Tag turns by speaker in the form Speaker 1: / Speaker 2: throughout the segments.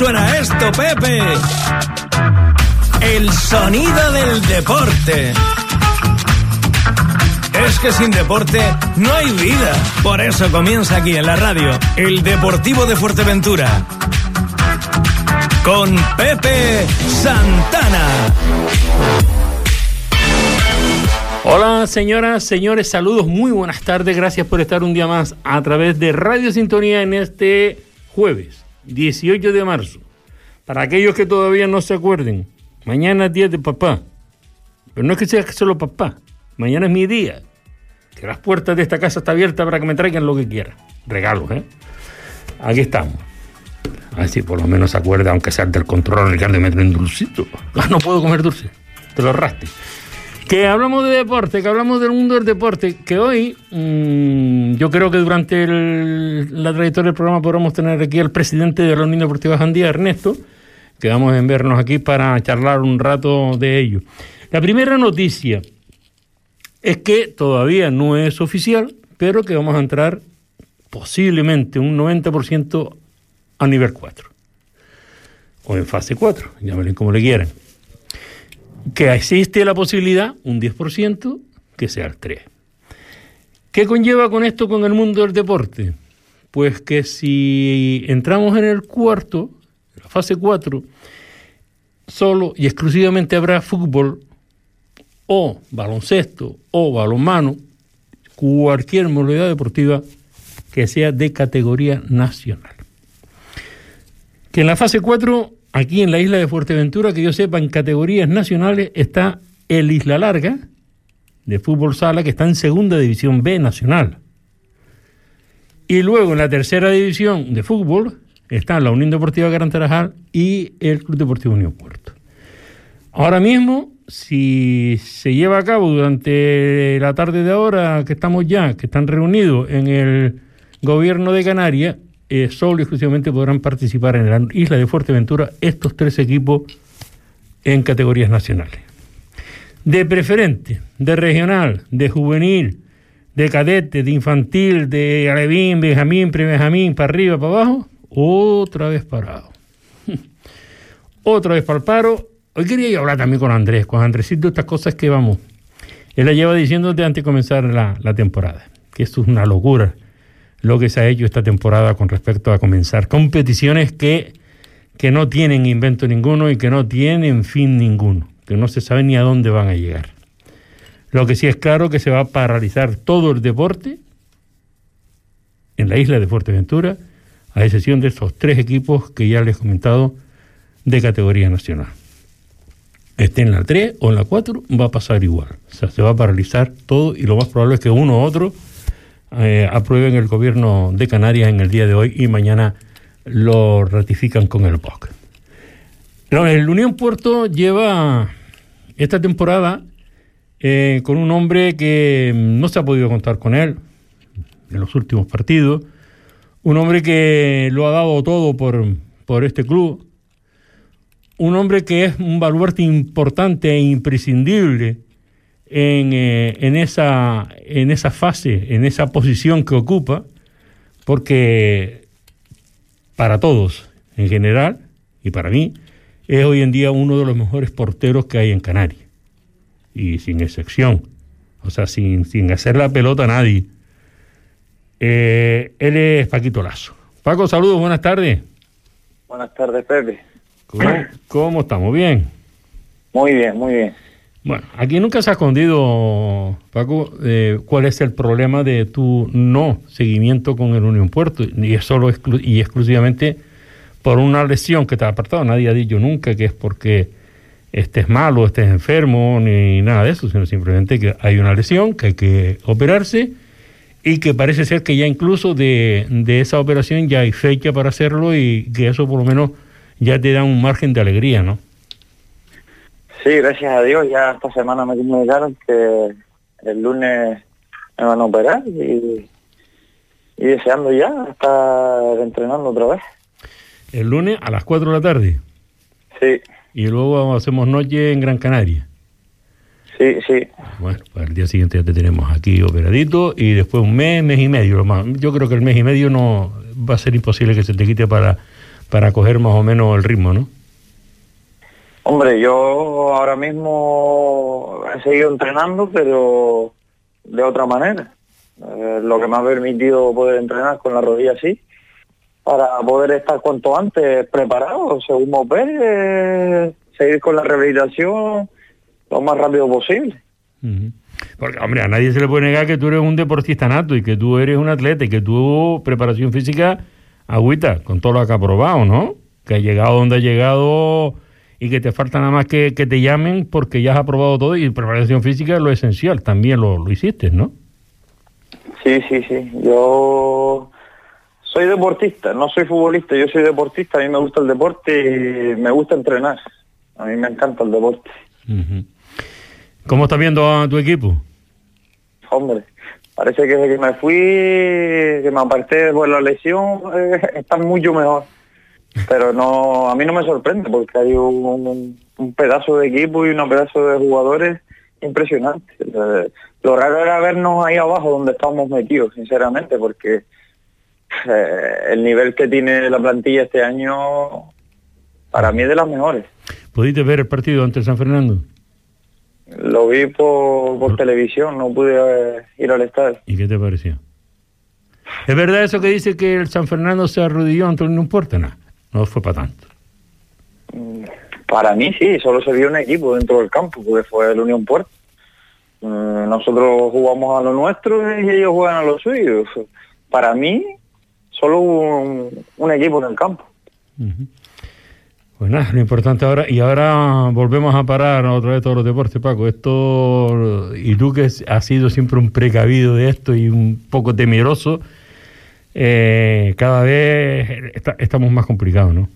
Speaker 1: suena esto, Pepe? El sonido del deporte. Es que sin deporte no hay vida. Por eso comienza aquí en la radio el Deportivo de Fuerteventura con Pepe Santana.
Speaker 2: Hola señoras, señores, saludos, muy buenas tardes, gracias por estar un día más a través de Radio Sintonía en este jueves 18 de marzo. Para aquellos que todavía no se acuerden, mañana es día de papá, pero no es que sea solo papá, mañana es mi día, que las puertas de esta casa están abiertas para que me traigan lo que quieran, regalos, aquí estamos. A ver si por lo menos se acuerda, aunque sea del control, Ricardo, me traen dulcito. No puedo comer dulce, te lo arraste. Que hablamos de deporte, que hablamos del mundo del deporte, que hoy yo creo que durante la trayectoria del programa podremos tener aquí al presidente de la Unión Deportiva Jandía, Ernesto, que vamos a vernos aquí para charlar un rato de ello. La primera noticia es que todavía no es oficial, pero que vamos a entrar posiblemente un 90% a nivel 4, o en fase 4, llámenle como le quieran. Que existe la posibilidad, un 10%, que sea el 3. ¿Qué conlleva con esto con el mundo del deporte? Pues que si entramos en el cuarto, la fase 4, solo y exclusivamente habrá fútbol o baloncesto o balonmano, cualquier modalidad deportiva que sea de categoría nacional. Que en la fase 4, aquí en la isla de Fuerteventura, que yo sepa, en categorías nacionales está el Isla Larga, de fútbol sala, que está en segunda división B nacional. Y luego en la tercera división de fútbol está la Unión Deportiva Gran Tarajal y el Club Deportivo Unión Puerto. Ahora mismo, si se lleva a cabo durante la tarde de ahora que estamos ya, que están reunidos en el gobierno de Canarias, solo y exclusivamente podrán participar en la isla de Fuerteventura estos 3 equipos en categorías nacionales. De preferente, de regional, de juvenil, de cadete, de infantil, de alevín, benjamín, prebenjamín, para arriba, para abajo, otra vez parado. Otra vez para el paro. Hoy quería yo hablar también con Andresito, estas cosas que vamos. Él la lleva diciendo antes de comenzar la temporada, que esto es una locura lo que se ha hecho esta temporada con respecto a comenzar competiciones que no tienen invento ninguno y que no tienen fin ninguno, que no se sabe ni a dónde van a llegar. Lo que sí es claro que se va a paralizar todo el deporte en la isla de Fuerteventura, a excepción de estos 3 equipos que ya les he comentado de categoría nacional. Esté en la 3 o en la 4, va a pasar igual. O sea, se va a paralizar todo y lo más probable es que uno u otro aprueben el gobierno de Canarias en el día de hoy y mañana lo ratifican con el BOC. El Unión Puerto lleva esta temporada con un hombre que no se ha podido contar con él en los últimos partidos, un hombre que lo ha dado todo por este club, un hombre que es un baluarte importante e imprescindible en esa fase, en esa posición que ocupa, porque para todos en general y para mí es hoy en día uno de los mejores porteros que hay en Canarias y sin excepción, o sea, sin hacer la pelota a nadie. Él es Paquito Lazo. Paco, saludos, buenas tardes.
Speaker 3: Buenas tardes, Pepe.
Speaker 2: ¿Cómo estamos? ¿Bien?
Speaker 3: Muy bien, muy bien.
Speaker 2: Bueno, aquí nunca se ha escondido, Paco, cuál es el problema de tu no seguimiento con el Unión Puerto, y es solo y exclusivamente por una lesión que te ha apartado. Nadie ha dicho nunca que es porque estés malo, estés enfermo, ni nada de eso, sino simplemente que hay una lesión, que hay que operarse, y que parece ser que ya incluso de esa operación ya hay fecha para hacerlo, y que eso por lo menos ya te da un margen de alegría, ¿no?
Speaker 3: Sí, gracias a Dios, ya esta semana me comunicaron que el lunes me van a operar y deseando ya estar entrenando otra vez.
Speaker 2: El lunes a las 4 de la tarde.
Speaker 3: Sí.
Speaker 2: Y luego hacemos noche en Gran Canaria.
Speaker 3: Sí, sí.
Speaker 2: Bueno, pues al día siguiente ya te tenemos aquí operadito y después un mes y medio. Yo creo que el mes y medio no va a ser imposible que se te quite para para coger más o menos el ritmo, ¿no?
Speaker 3: Hombre, yo ahora mismo he seguido entrenando, pero de otra manera. Lo que me ha permitido poder entrenar con la rodilla así, para poder estar cuanto antes preparado, según me opere, seguir con la rehabilitación lo más rápido posible.
Speaker 2: Uh-huh. Porque, hombre, a nadie se le puede negar que tú eres un deportista nato y que tú eres un atleta y que tu preparación física agüita, con todo lo que ha probado, ¿no? Que ha llegado donde ha llegado y que te falta nada más que te llamen porque ya has aprobado todo y preparación física es lo esencial, también lo hiciste, ¿no?
Speaker 3: Sí. Yo soy deportista, no soy futbolista, yo soy deportista, a mí me gusta el deporte y me gusta entrenar. A mí me encanta el deporte.
Speaker 2: Uh-huh. ¿Cómo estás viendo a tu equipo?
Speaker 3: Hombre, parece que desde que me fui, que me aparté por la lesión, están mucho mejor. Pero no, a mí no me sorprende porque hay un pedazo de equipo y un pedazo de jugadores impresionante. Lo raro era vernos ahí abajo donde estábamos metidos, sinceramente, porque el nivel que tiene la plantilla este año para mí es de las mejores.
Speaker 2: ¿Pudiste ver el partido ante San Fernando?
Speaker 3: Lo vi por televisión, no pude ir al estadio.
Speaker 2: ¿Y qué te pareció? ¿Es verdad eso que dice que el San Fernando se arrodilló ante un Puerto? No fue para tanto.
Speaker 3: Para mí sí, solo se vio un equipo dentro del campo, porque fue el Unión Puerto. Nosotros jugamos a lo nuestro y ellos juegan a lo suyo. Para mí, solo hubo un equipo en el campo.
Speaker 2: Uh-huh. Pues nada, lo importante ahora, y ahora volvemos a parar otra vez todos los deportes, Paco. Esto, y tú que has sido siempre un precavido de esto y un poco temeroso, cada vez estamos más complicados, ¿no?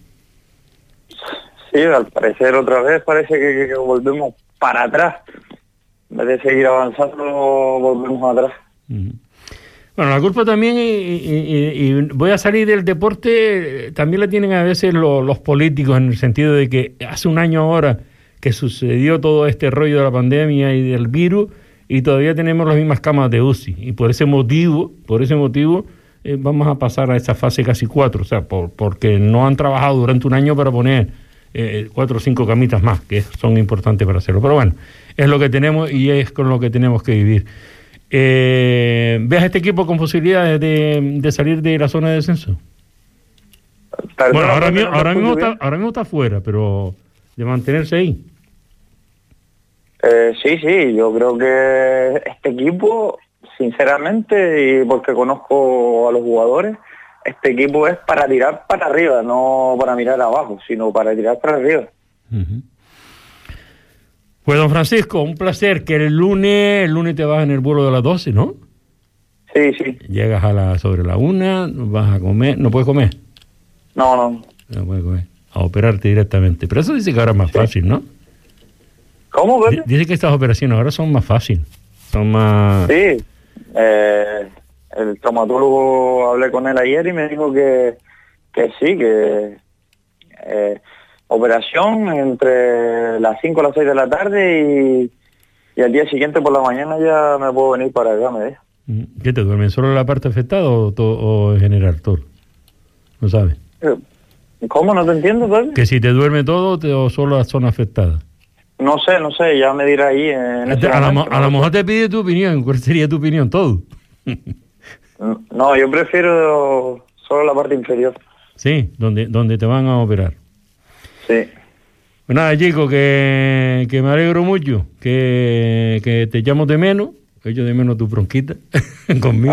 Speaker 3: Sí, al parecer otra vez parece que volvemos para atrás. En vez de seguir avanzando, volvemos atrás.
Speaker 2: Uh-huh. Bueno, la culpa también, y voy a salir del deporte, también la tienen a veces los políticos, en el sentido de que hace un año ahora que sucedió todo este rollo de la pandemia y del virus, y todavía tenemos las mismas camas de UCI, y por ese motivo vamos a pasar a esa fase casi 4, o sea, porque no han trabajado durante un año para poner 4 o 5 camitas más, que son importantes para hacerlo. Pero bueno, es lo que tenemos y es con lo que tenemos que vivir. ¿Ves a este equipo con posibilidades de salir de la zona de descenso? Bueno, ahora mismo está fuera, pero de mantenerse ahí.
Speaker 3: Sí, yo creo que este equipo, sinceramente, y porque conozco a los jugadores, este equipo es para tirar para arriba, no para mirar abajo, sino para tirar para arriba.
Speaker 2: Uh-huh. Pues don Francisco, un placer, que el lunes te vas en el vuelo de las 12, ¿no?
Speaker 3: Sí.
Speaker 2: Llegas sobre la 1, vas a comer, ¿no puedes comer?
Speaker 3: No
Speaker 2: puedes comer, a operarte directamente, pero eso dice que ahora es más fácil, ¿no?
Speaker 3: ¿Cómo, Pepe?
Speaker 2: Dice que estas operaciones ahora son más fáciles, son más...
Speaker 3: Sí, el traumatólogo, hablé con él ayer y me dijo que sí, que... operación entre las 5 y las 6 de la tarde y al día siguiente por la mañana ya me puedo venir para acá, me dijo.
Speaker 2: ¿Qué te duermen? ¿Solo la parte afectada o en general todo? ¿No sabes?
Speaker 3: ¿Cómo? No te entiendo, Pepe.
Speaker 2: Que si te duerme todo o solo la zona afectada.
Speaker 3: No sé, ya me dirá ahí.
Speaker 2: A lo mejor te pide tu opinión. ¿Cuál sería tu opinión? Todo.
Speaker 3: No, yo prefiero solo la parte inferior.
Speaker 2: Sí, donde te van a operar.
Speaker 3: Sí.
Speaker 2: Pues nada, chicos, que me alegro mucho, que te llamo de menos, echo de menos tu bronquita conmigo.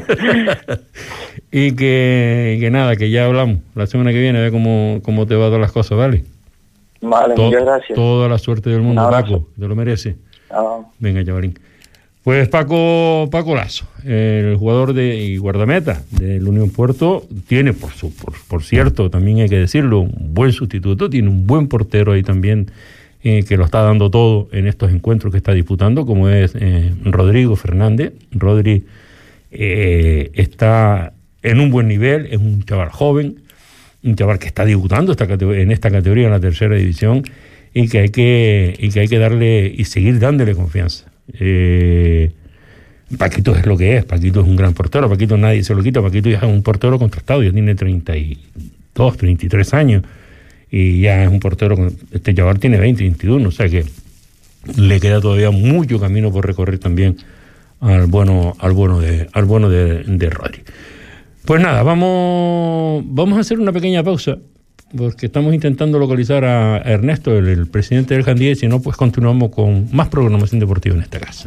Speaker 2: Y que nada, que ya hablamos la semana que viene, a ver cómo te van todas las cosas, ¿vale?
Speaker 3: Vale, muchas gracias.
Speaker 2: Toda la suerte del mundo, Paco, te lo merece. Venga, chavalín. Pues Paco Lazo, el jugador y guardameta del Unión Puerto, tiene, por cierto, también hay que decirlo, un buen sustituto, tiene un buen portero ahí también, que lo está dando todo en estos encuentros que está disputando, como es Rodrigo Fernández. Rodri está en un buen nivel, es un chaval joven, un chaval que está debutando en esta categoría, en la tercera división, y que hay que darle y seguir dándole confianza. Paquito es lo que es, Paquito es un gran portero, Paquito nadie se lo quita, Paquito ya es un portero contrastado, ya tiene 23 años, y ya es un portero, este chaval tiene 20, 21, o sea que le queda todavía mucho camino por recorrer también al bueno de Rodri. Pues nada, vamos a hacer una pequeña pausa, porque estamos intentando localizar a Ernesto, el presidente del Jandía, y si no, pues continuamos con más programación deportiva en esta casa.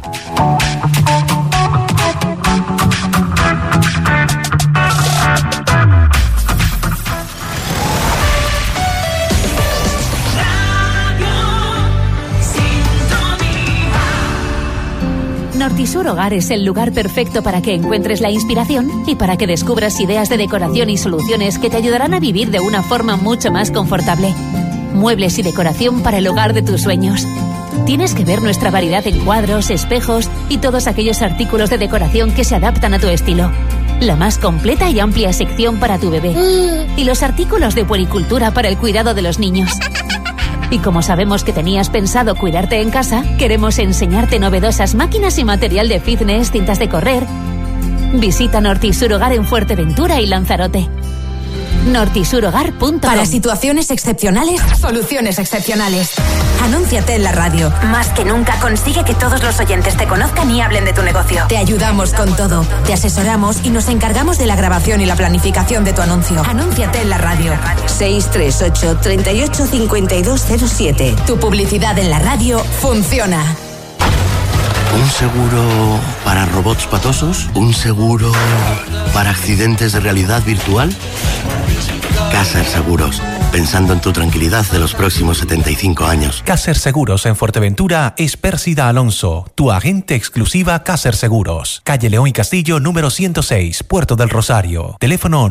Speaker 4: Nortisur Hogar es el lugar perfecto para que encuentres la inspiración y para que descubras ideas de decoración y soluciones que te ayudarán a vivir de una forma mucho más confortable. Muebles y decoración para el hogar de tus sueños. Tienes que ver nuestra variedad en cuadros, espejos y todos aquellos artículos de decoración que se adaptan a tu estilo. La más completa y amplia sección para tu bebé. Y los artículos de puericultura para el cuidado de los niños. Y como sabemos que tenías pensado cuidarte en casa, queremos enseñarte novedosas máquinas y material de fitness, cintas de correr. Visita Nortisur Hogar en Fuerteventura y Lanzarote. nortisurhogar.com.
Speaker 5: Para situaciones excepcionales, soluciones excepcionales. Anúnciate en la radio.
Speaker 6: Más que nunca consigue que todos los oyentes te conozcan y hablen de tu negocio.
Speaker 5: Te ayudamos con todo. Te asesoramos y nos encargamos de la grabación y la planificación de tu anuncio. Anúnciate en la radio.
Speaker 6: 638 38 5207.
Speaker 5: Tu publicidad en la radio funciona.
Speaker 7: ¿Un seguro para robots patosos? ¿Un seguro para accidentes de realidad virtual? Caser Seguros, pensando en tu tranquilidad de los próximos 75 años.
Speaker 8: Caser Seguros en Fuerteventura es Pérsida Alonso, tu agente exclusiva Caser Seguros. Calle León y Castillo, número 106, Puerto del Rosario. Teléfono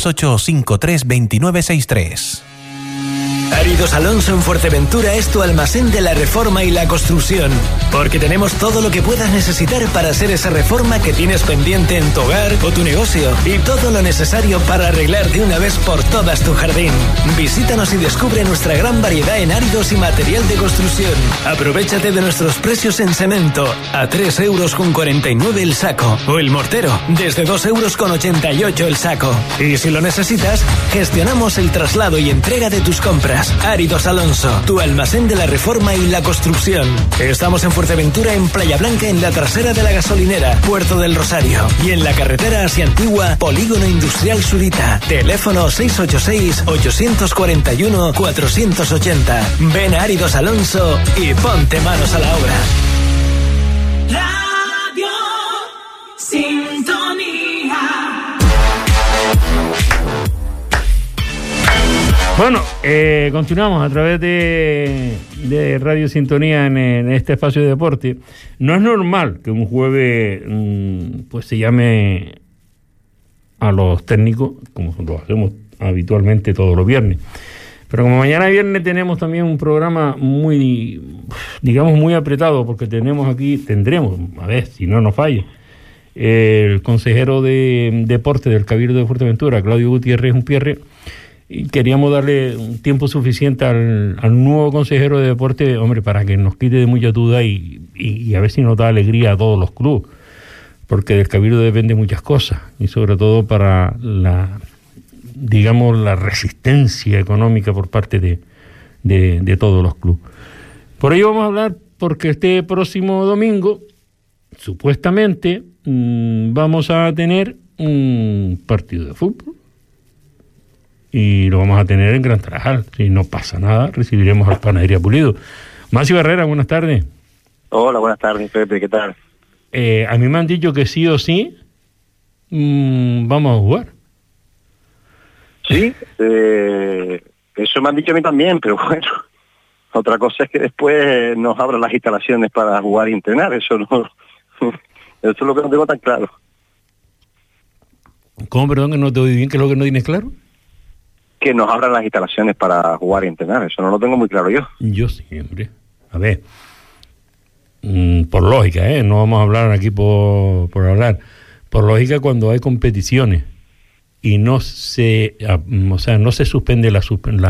Speaker 8: 928-532963.
Speaker 1: Áridos Alonso en Fuerteventura es tu almacén de la reforma y la construcción, porque tenemos todo lo que puedas necesitar para hacer esa reforma que tienes pendiente en tu hogar o tu negocio, y todo lo necesario para arreglar de una vez por todas tu jardín. Visítanos y descubre nuestra gran variedad en áridos y material de construcción. Aprovéchate de nuestros precios en cemento, a 3,49 € el saco, o el mortero, desde 2,88 € el saco. Y si lo necesitas, gestionamos el traslado y entrega de tus compras. Áridos Alonso, tu almacén de la reforma y la construcción. Estamos en Fuerteventura, en Playa Blanca, en la trasera de la gasolinera, Puerto del Rosario, y en la carretera hacia Antigua, Polígono Industrial Surita. Teléfono 686-841-480. Ven a Áridos Alonso y ponte manos a la obra.
Speaker 9: Radio Sintonía.
Speaker 2: Bueno, continuamos a través de Radio Sintonía en este espacio de deporte. No es normal que un jueves pues se llame a los técnicos, como lo hacemos habitualmente todos los viernes. Pero como mañana viernes tenemos también un programa muy, digamos, muy apretado, porque tendremos, a ver si no nos falla, el consejero de deporte del Cabildo de Fuerteventura, Claudio Gutiérrez Unpierre, y queríamos darle un tiempo suficiente al nuevo consejero de deporte, hombre, para que nos quite de mucha duda y a ver si nos da alegría a todos los clubes, porque del Cabildo depende muchas cosas, y sobre todo para la resistencia económica por parte de todos los clubes. Por ello vamos a hablar, porque este próximo domingo, supuestamente, vamos a tener un partido de fútbol. Y lo vamos a tener en Gran Tarajal. Si no pasa nada, recibiremos al Panadería Pulido. Macio Barrera, buenas tardes.
Speaker 3: Hola, buenas tardes, Pepe, ¿qué tal?
Speaker 2: A mí me han dicho que sí o sí vamos a jugar.
Speaker 3: Sí, eso me han dicho a mí también, pero bueno, otra cosa es que después nos abran las instalaciones para jugar y entrenar. Eso es lo que no tengo tan claro.
Speaker 2: ¿Cómo, perdón, que no te oí bien? ¿Qué es lo que no tienes claro?
Speaker 3: Que nos abran las instalaciones para jugar y entrenar. Eso no lo tengo muy claro yo.
Speaker 2: Yo siempre. A ver, por lógica, no vamos a hablar aquí por hablar. Por lógica, cuando hay competiciones y no se suspende la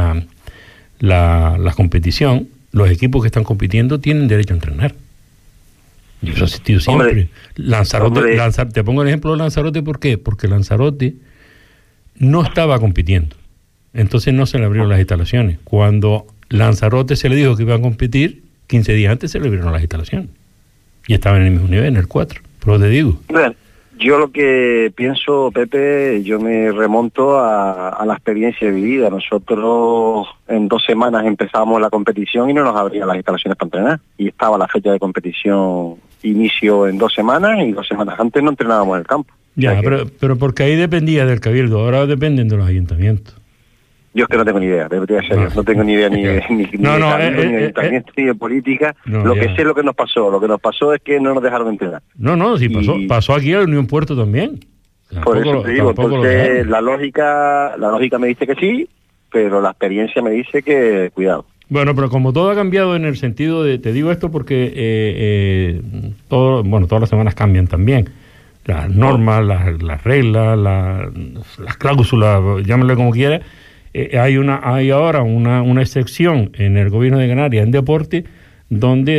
Speaker 2: competición, los equipos que están compitiendo tienen derecho a entrenar. Y eso ha existido siempre. Lanzarote, te pongo el ejemplo de Lanzarote, ¿por qué? Porque Lanzarote no estaba compitiendo. entonces no se le abrieron las instalaciones. Cuando Lanzarote se le dijo que iba a competir, 15 días antes se le abrieron las instalaciones. Y estaban en el mismo nivel, en el 4. Pero te digo.
Speaker 9: Bueno, yo lo que pienso, Pepe, yo me remonto a la experiencia vivida. Nosotros en 2 semanas empezábamos la competición y no nos abrían las instalaciones para entrenar. Y estaba la fecha de competición, inicio en 2 semanas, y 2 semanas antes no entrenábamos en el campo.
Speaker 2: Ya,
Speaker 9: o sea
Speaker 2: pero porque ahí dependía del Cabildo, ahora dependen de los ayuntamientos.
Speaker 9: Yo es que no tengo ni idea, no tengo ni idea ni de Cabildo, ni de ayuntamiento, ni de política. Que sé es lo que nos pasó. Lo que nos pasó es que no nos dejaron entrenar.
Speaker 2: No, sí, pasó aquí en Unión Puerto también.
Speaker 9: Por eso te digo, entonces la lógica me dice que sí, pero la experiencia me dice que cuidado.
Speaker 2: Bueno, pero como todo ha cambiado en el sentido de, te digo esto porque todas las semanas cambian también. Las normas, las reglas, las cláusulas, llámale como quiera. Hay ahora una excepción en el gobierno de Canarias en deporte donde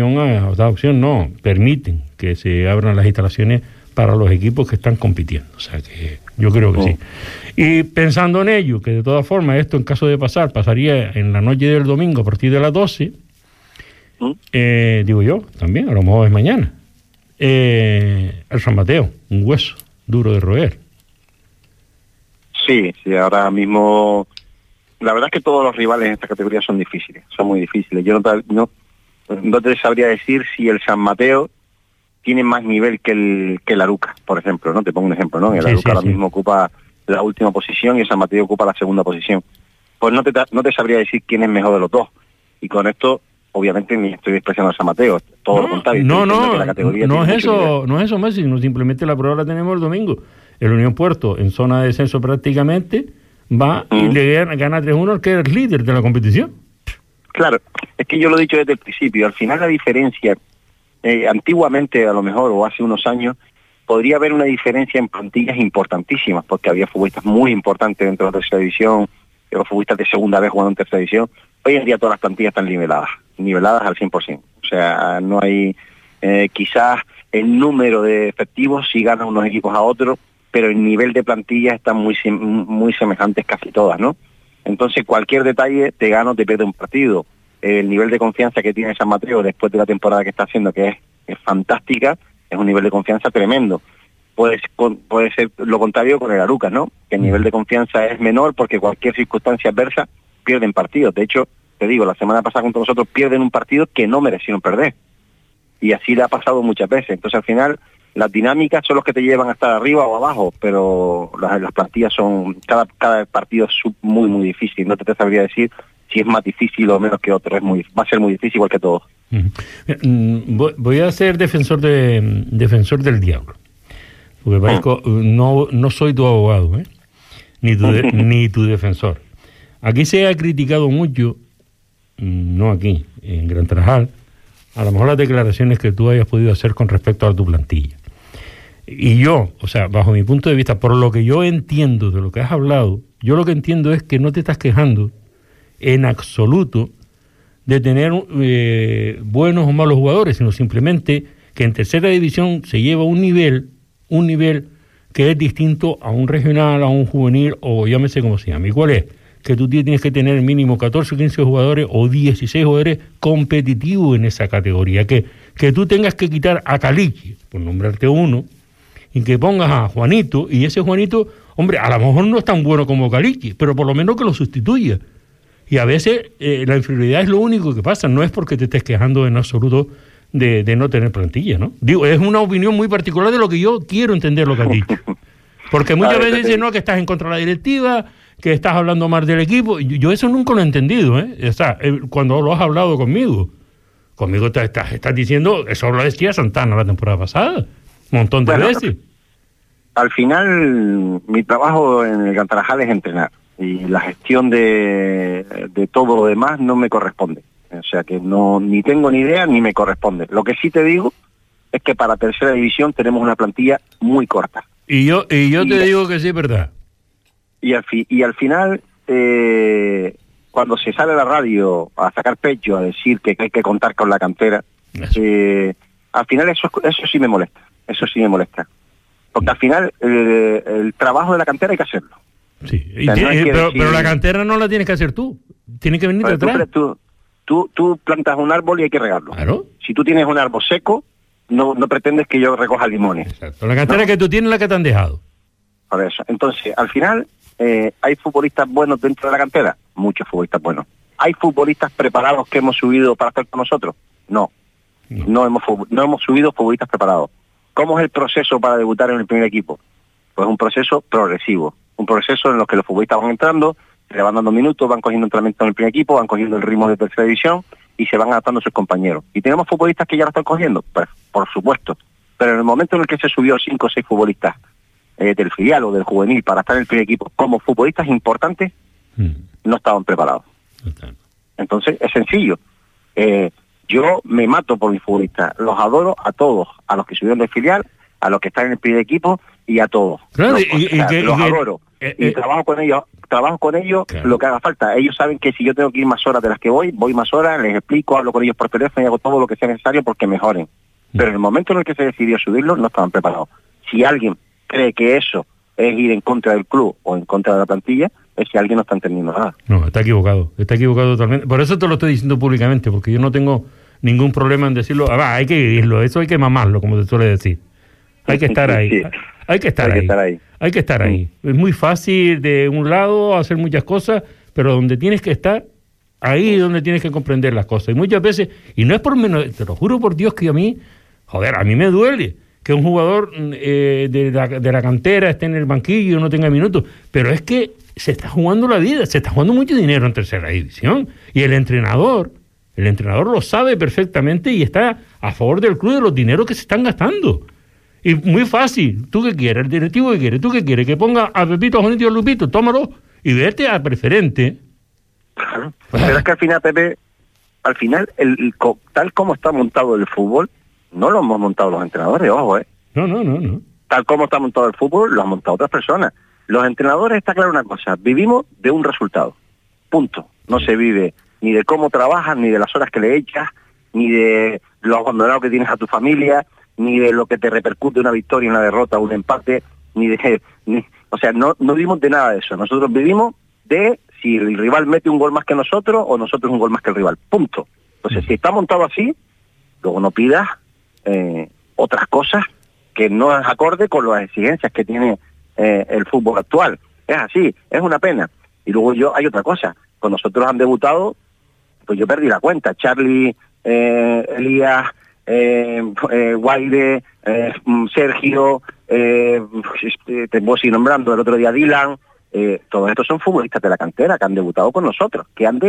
Speaker 2: permiten que se abran las instalaciones para los equipos que están compitiendo. O sea que yo creo que sí. Y pensando en ello, que de todas formas esto en caso de pasaría en la noche del domingo a partir de las 12, digo yo también, a lo mejor es mañana. El San Mateo, un hueso duro de roer.
Speaker 9: Sí, ahora mismo la verdad es que todos los rivales en esta categoría son muy difíciles. Yo no te sabría decir si el San Mateo tiene más nivel que el Aruca, por ejemplo, ¿no? Te pongo un ejemplo, ¿no? El Aruca ahora mismo ocupa la última posición y el San Mateo ocupa la segunda posición. Pues no te sabría decir quién es mejor de los dos. Y con esto obviamente ni estoy despreciando a San Mateo, todo lo contrario.
Speaker 2: No es eso, Messi, sino simplemente la prueba la tenemos el domingo. El Unión Puerto, en zona de descenso prácticamente, va y le gana 3-1 al que es líder de la competición.
Speaker 9: Claro, es que yo lo he dicho desde el principio, al final la diferencia, antiguamente a lo mejor, o hace unos años, podría haber una diferencia en plantillas importantísimas, porque había futbolistas muy importantes dentro de la tercera división, los futbolistas de segunda vez jugando en tercera división. Hoy en día todas las plantillas están niveladas al 100%. O sea, no hay, quizás el número de efectivos sí ganan unos equipos a otros, pero el nivel de plantilla están muy semejantes casi todas, ¿no? Entonces cualquier detalle te gana o te pierde un partido. El nivel de confianza que tiene San Mateo después de la temporada que está haciendo, que es fantástica, es un nivel de confianza tremendo. Puede ser lo contrario con el Aruca, ¿no? Que el nivel de confianza es menor porque cualquier circunstancia adversa pierden partidos. De hecho, te digo, la semana pasada contra nosotros pierden un partido que no merecieron perder. Y así le ha pasado muchas veces. Entonces al final las dinámicas son los que te llevan a estar arriba o abajo, pero las plantillas son, cada partido es muy difícil. No te sabría decir si es más difícil o menos que otro. Va a ser muy difícil igual que todo.
Speaker 2: Voy a ser defensor del diablo, porque no soy tu abogado, ni tu defensor. Aquí se ha criticado mucho, no aquí, en Gran Tarajal, a lo mejor las declaraciones que tú hayas podido hacer con respecto a tu plantilla. Y yo, o sea, bajo mi punto de vista, por lo que yo entiendo de lo que has hablado, yo lo que entiendo es que no te estás quejando en absoluto de tener buenos o malos jugadores, sino simplemente que en tercera división se lleva un nivel que es distinto a un regional, a un juvenil, o llámese como se llama. ¿Y cuál es? Que tú tienes que tener mínimo 14 o 15 jugadores o 16 jugadores competitivos en esa categoría. Que tú tengas que quitar a Caliche, por nombrarte uno, y que pongas a Juanito, y ese Juanito, hombre, a lo mejor no es tan bueno como Caliche, pero por lo menos que lo sustituya. Y a veces la inferioridad es lo único que pasa, no es porque te estés quejando en absoluto de no tener plantilla, ¿no? Digo, es una opinión muy particular de lo que yo quiero entender lo que has dicho. Porque muchas veces dicen, no, que estás en contra de la directiva, que estás hablando más del equipo. Yo eso nunca lo he entendido, O sea, cuando lo has hablado conmigo estás diciendo, eso lo decía Santana la temporada pasada, un montón de veces.
Speaker 9: Al final, mi trabajo en el Gran Tarajal es entrenar, y la gestión de todo lo demás no me corresponde. O sea que ni tengo ni idea ni me corresponde. Lo que sí te digo es que para tercera división tenemos una plantilla muy corta.
Speaker 2: Y yo te digo que sí, ¿verdad?
Speaker 9: Y al final, cuando se sale a la radio a sacar pecho, a decir que hay que contar con la cantera, al final eso sí me molesta. Eso sí me molesta. Porque al final el trabajo de la cantera hay que hacerlo.
Speaker 2: Sí,
Speaker 9: O sea,
Speaker 2: pero la cantera no la tienes que hacer tú. Tienes que venir detrás.
Speaker 9: Tú plantas un árbol y hay que regarlo.
Speaker 2: Claro.
Speaker 9: Si tú tienes un árbol seco, no pretendes que yo recoja limones.
Speaker 2: Exacto. La cantera que tú tienes es la que te han dejado.
Speaker 9: Por eso. Entonces, al final, ¿hay futbolistas buenos dentro de la cantera? Muchos futbolistas buenos. ¿Hay futbolistas preparados que hemos subido para estar con nosotros? No. No hemos subido futbolistas preparados. ¿Cómo es el proceso para debutar en el primer equipo? Pues un proceso progresivo. Un proceso en los que los futbolistas van entrando, le van dando minutos, van cogiendo entrenamiento en el primer equipo, van cogiendo el ritmo de tercera división y se van adaptando a sus compañeros. ¿Y tenemos futbolistas que ya lo están cogiendo? Pues, por supuesto. Pero en el momento en el que se subió 5 o 6 futbolistas del filial o del juvenil para estar en el primer equipo como futbolistas importantes, no estaban preparados. Entonces, es sencillo. Yo me mato por mis futbolistas. Los adoro a todos, a los que subieron del filial, a los que están en el primer equipo y a todos.
Speaker 2: Claro,
Speaker 9: los adoro. Y trabajo con ellos claro. Lo que haga falta. Ellos saben que si yo tengo que ir más horas de las que voy más horas, les explico, hablo con ellos por teléfono y hago todo lo que sea necesario porque mejoren. Pero en el momento en el que se decidió subirlos, no estaban preparados. Si alguien cree que eso es ir en contra del club o en contra de la plantilla, es que alguien no está entendiendo nada.
Speaker 2: No, está equivocado totalmente. Por eso te lo estoy diciendo públicamente, porque yo no tengo ningún problema en decirlo. Hay que vivirlo, eso hay que mamarlo, como se suele decir. Hay que estar ahí. Sí. Hay que estar ahí. Es muy fácil de un lado hacer muchas cosas, pero donde tienes que estar, ahí es donde tienes que comprender las cosas. Y muchas veces, y no es por menos, te lo juro por Dios que a mí me duele que un jugador de la cantera esté en el banquillo y no tenga minutos, pero es que se está jugando la vida, se está jugando mucho dinero en tercera división, y el entrenador lo sabe perfectamente y está a favor del club de los dineros que se están gastando. Y muy fácil, ¿tú qué quieres? El directivo ¿qué quiere? ¿Tú qué quieres? Que ponga a Pepito, a Juanito y a Lupito, tómalo y vete a preferente.
Speaker 9: Claro. Pero es que al final, Pepe, tal como está montado el fútbol, no lo hemos montado los entrenadores, ojo,
Speaker 2: No.
Speaker 9: Tal como está montado el fútbol, lo han montado otras personas. Los entrenadores, está claro una cosa, vivimos de un resultado, punto. No se vive ni de cómo trabajas, ni de las horas que le echas, ni de lo abandonado que tienes a tu familia, ni de lo que te repercute una victoria, una derrota, un empate, no vivimos de nada de eso. Nosotros vivimos de si el rival mete un gol más que nosotros o nosotros un gol más que el rival, punto. Entonces, si está montado así, luego no pidas otras cosas que no es acorde con las exigencias que tiene el fútbol actual. Es así, es una pena. Y luego hay otra cosa, con nosotros han debutado, pues yo perdí la cuenta, Charlie, Elías, Guaide, Sergio, te puedo seguir nombrando, el otro día Dylan, todos estos son futbolistas de la cantera que han debutado con nosotros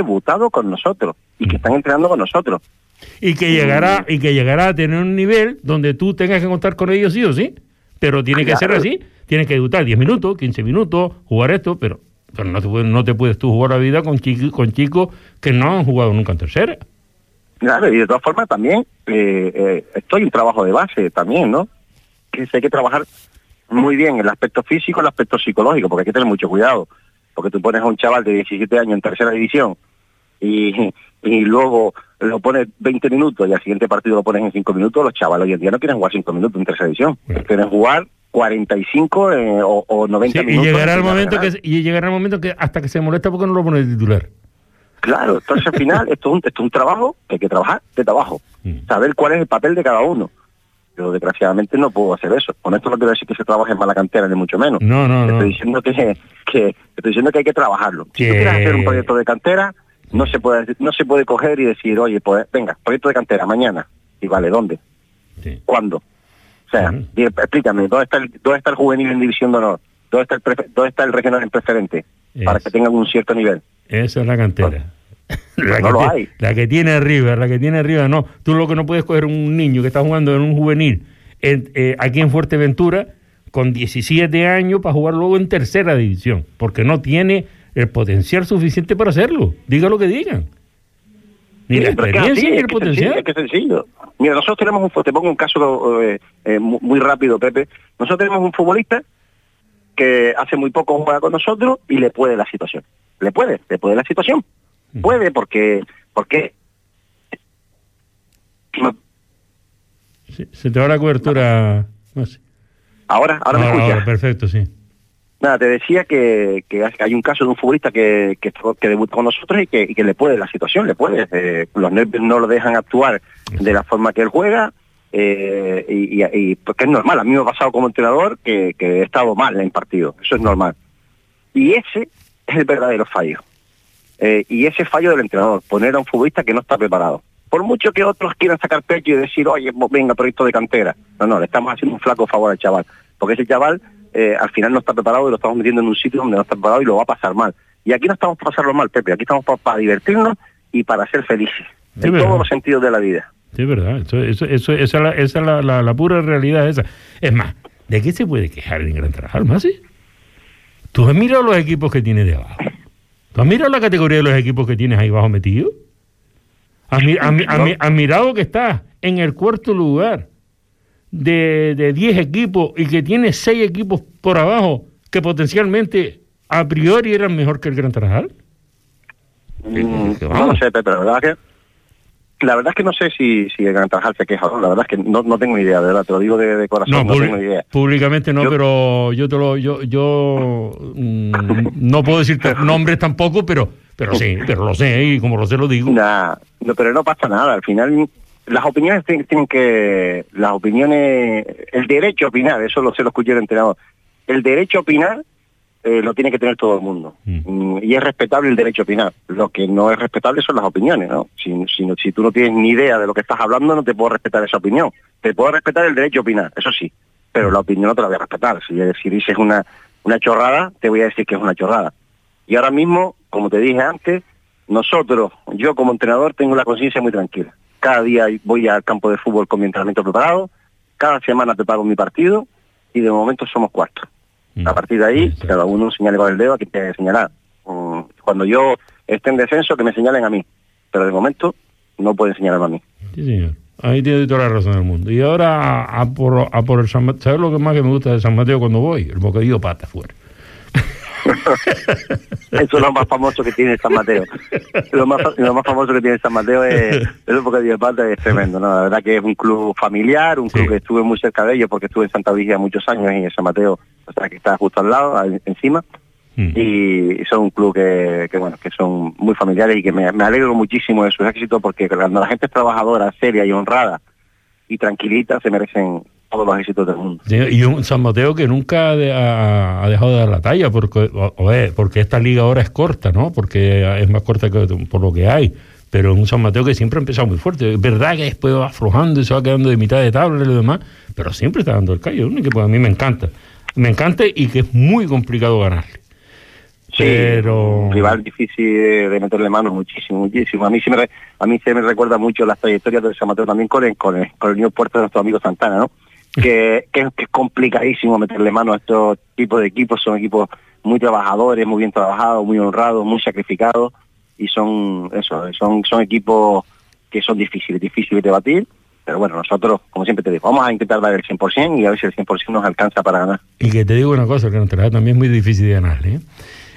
Speaker 9: y que están entrenando con nosotros.
Speaker 2: Y que llegará a tener un nivel donde tú tengas que contar con ellos sí o sí, pero tiene que ser así, tienes que debutar 10 minutos, 15 minutos, jugar esto, pero no te puedes tú jugar la vida con chicos que no han jugado nunca en tercera.
Speaker 9: Claro, y de todas formas también estoy en trabajo de base también, ¿no? Que hay que trabajar muy bien el aspecto físico, el aspecto psicológico, porque hay que tener mucho cuidado, porque tú pones a un chaval de 17 años en tercera división y luego lo pones 20 minutos y al siguiente partido lo pones en 5 minutos, los chavales hoy en día no quieren jugar 5 minutos en tercera división, quieren jugar 45 o 90 minutos.
Speaker 2: Y llegará el momento que hasta que se molesta porque no lo pone de titular.
Speaker 9: Claro, entonces al final esto es un trabajo que hay que trabajar de trabajo, saber cuál es el papel de cada uno. Pero desgraciadamente no puedo hacer eso. Con esto no quiero decir que se trabaje en mala cantera, ni mucho menos.
Speaker 2: No.
Speaker 9: Estoy diciendo que hay que trabajarlo. Si tú quieres hacer un proyecto de cantera, no se puede coger y decir, oye, pues venga, proyecto de cantera, mañana. Y vale, ¿dónde? Sí. ¿Cuándo? O sea, explícame, ¿dónde está el juvenil en división de honor? ¿Dónde está el regional en preferente? Para que tengan un cierto nivel.
Speaker 2: Esa es la cantera.
Speaker 9: Hay.
Speaker 2: La que tiene arriba, no. Tú lo que no puedes coger un niño que está jugando en un juvenil aquí en Fuerteventura con 17 años para jugar luego en tercera división, porque no tiene el potencial suficiente para hacerlo. Diga lo que digan. Ni la experiencia ni el potencial.
Speaker 9: Es que es sencillo. Mira, nosotros tenemos te pongo un caso muy rápido, Pepe. Nosotros tenemos un futbolista que hace muy poco juega con nosotros y le puede la situación. Le puede la situación. Puede porque
Speaker 2: se te va la cobertura. No sé.
Speaker 9: Ahora me escuchas.
Speaker 2: Ahora, perfecto, sí.
Speaker 9: Nada, te decía que hay un caso de un futbolista que debuta con nosotros y que le puede la situación, los nervios no lo dejan actuar de la forma que él juega, y porque es normal. A mí me ha pasado como entrenador que he estado mal en partido, eso es normal. Y ese es el verdadero fallo. Y ese fallo del entrenador, poner a un futbolista que no está preparado. Por mucho que otros quieran sacar pecho y decir, oye, venga, proyecto de cantera. No, le estamos haciendo un flaco favor al chaval. Porque ese chaval al final no está preparado y lo estamos metiendo en un sitio donde no está preparado y lo va a pasar mal. Y aquí no estamos para pasarlo mal, Pepe. Aquí estamos para divertirnos y para ser felices. Sí, en todos los sentidos de la vida.
Speaker 2: Sí, es verdad. Esa es la pura realidad esa. Es más, ¿de qué se puede quejar en Gran Tarajal, Masi? ¿Tú has mirado los equipos que tienes de abajo? ¿Tú has mirado la categoría de los equipos que tienes ahí abajo metidos? ¿Has mirado que estás en el cuarto lugar de 10 equipos y que tienes 6 equipos por abajo que potencialmente a priori eran mejor que el Gran Tarajal?
Speaker 9: No lo sé, Pepe, la verdad es que no sé si el Gran Tarajal se queja o no. La verdad es que no tengo ni idea, de verdad, te lo digo de corazón, no tengo ni idea.
Speaker 2: Públicamente no, pero yo no puedo decirte nombres tampoco, pero sí, pero lo sé, y como lo sé lo digo.
Speaker 9: No, pero no pasa nada, al final las opiniones tienen que... Las opiniones... El derecho a opinar, eso lo escuché el entrenador. El derecho a opinar lo tiene que tener todo el mundo. Y es respetable el derecho a opinar. Lo que no es respetable son las opiniones, ¿no? Si tú no tienes ni idea de lo que estás hablando, no te puedo respetar esa opinión. Te puedo respetar el derecho a opinar, eso sí. Pero la opinión no te la voy a respetar. Si dices una chorrada, te voy a decir que es una chorrada. Y ahora mismo, como te dije antes, yo como entrenador tengo la conciencia muy tranquila. Cada día voy al campo de fútbol con mi entrenamiento preparado, cada semana preparo mi partido y de momento somos 4. A partir de ahí, cada uno señale con el dedo a quien tiene que señalar. Cuando yo esté en descenso, que me señalen a mí. Pero de momento no pueden señalarme a mí.
Speaker 2: Sí, señor. Ahí tiene toda la razón del mundo. Y ahora a por el San Mateo. ¿Sabes lo que más que me gusta de San Mateo cuando voy? El bocadillo pata fuera.
Speaker 9: Eso es lo más famoso que tiene San Mateo. Lo más famoso que tiene San Mateo es el bocadillo de pata, es tremendo, ¿no? La verdad que es un club familiar, un club que estuve muy cerca de ellos porque estuve en Santa Brígida muchos años y en San Mateo, o sea, que está justo al lado, encima. Y son un club que son muy familiares y que me alegro muchísimo de sus éxitos porque cuando la gente es trabajadora, seria y honrada y tranquilita, se merecen todos los éxitos del mundo.
Speaker 2: Sí, y un San Mateo que nunca ha dejado de dar la talla porque esta liga ahora es corta, ¿no? Porque es más corta que por lo que hay, pero un San Mateo que siempre ha empezado muy fuerte. Es verdad que después va aflojando y se va quedando de mitad de tabla y lo demás, pero siempre está dando el callo. Un equipo que a mí me encanta y que es muy complicado ganarle.
Speaker 9: Sí, pero un rival difícil de meterle mano muchísimo. A mí se me recuerda mucho las trayectorias del San Mateo también con el Unión Puerto de nuestro amigo Santana, ¿no? que es complicadísimo meterle mano a estos tipos de equipos. Son equipos muy trabajadores, muy bien trabajados, muy honrados, muy sacrificados, y son equipos que son difíciles de batir. Pero bueno, nosotros, como siempre te digo, vamos a intentar dar el 100% y a ver si el 100% nos alcanza para ganar.
Speaker 2: Y que te digo una cosa, que en Tarajal también es muy difícil de ganarle, ¿eh?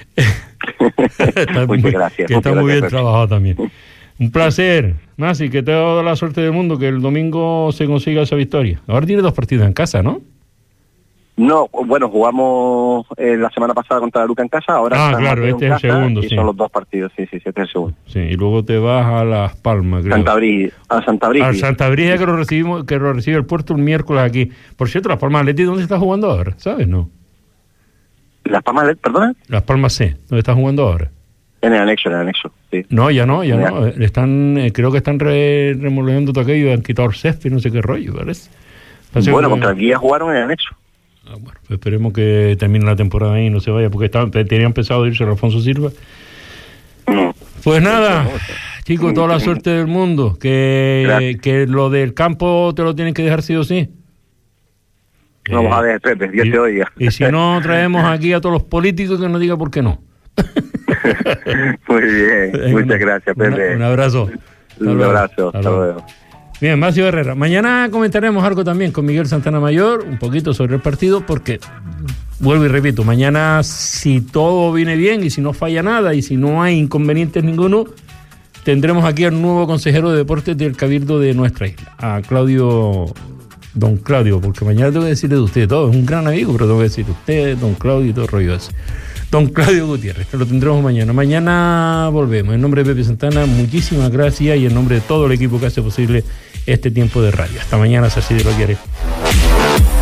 Speaker 9: Muchas gracias.
Speaker 2: Que está muy bien trabajado también. Un placer, Masi, que te ha dado la suerte del mundo que el domingo se consiga esa victoria. Ahora tiene 2 partidos en casa, ¿no?
Speaker 9: No, bueno, jugamos la semana pasada contra la Luca en casa, ahora
Speaker 2: claro, este es el segundo,
Speaker 9: y son los 2 partidos, sí, este es el segundo.
Speaker 2: Sí, y luego te vas a Las Palmas, creo.
Speaker 9: A Santa Brígida
Speaker 2: que lo recibe el Puerto el miércoles aquí. Por cierto, Las Palmas Atleti, ¿dónde está jugando ahora? ¿Sabes, no?
Speaker 9: Las Palmas Atleti, ¿perdona?
Speaker 2: Las Palmas C, ¿dónde está jugando ahora?
Speaker 9: En el anexo, sí.
Speaker 2: No. Creo que están remodelando todo aquello, han quitado el césped, no sé qué rollo, ¿parece?
Speaker 9: Bueno, contra el Guía jugaron en el anexo.
Speaker 2: Bueno, pues esperemos que termine la temporada ahí y no se vaya, porque tenían pensado irse a Alfonso Silva. Pues nada, chicos, toda la suerte del mundo. Que lo del campo te lo tienen que dejar sí o sí.
Speaker 9: Vamos a ver, Pepe, Dios te oiga.
Speaker 2: Y si no, traemos aquí a todos los políticos que nos digan por qué no.
Speaker 9: Muy bien, muchas gracias, Pepe.
Speaker 2: Un abrazo.
Speaker 9: Un abrazo, hasta luego.
Speaker 2: Bien, Macio Herrera. Mañana comentaremos algo también con Miguel Santana Mayor, un poquito sobre el partido, porque, vuelvo y repito, mañana, si todo viene bien y si no falla nada y si no hay inconvenientes ninguno, tendremos aquí al nuevo consejero de deportes del Cabildo de nuestra isla, a Claudio don Claudio, porque mañana tengo que decirle de usted todo, es un gran amigo, pero tengo que decir usted, don Claudio y todo rollo así. Don Claudio Gutiérrez, que lo tendremos mañana. Mañana volvemos. En nombre de Pepe Santana, muchísimas gracias y en nombre de todo el equipo que hace posible este tiempo de radio. Hasta mañana, si así Dios lo quiere.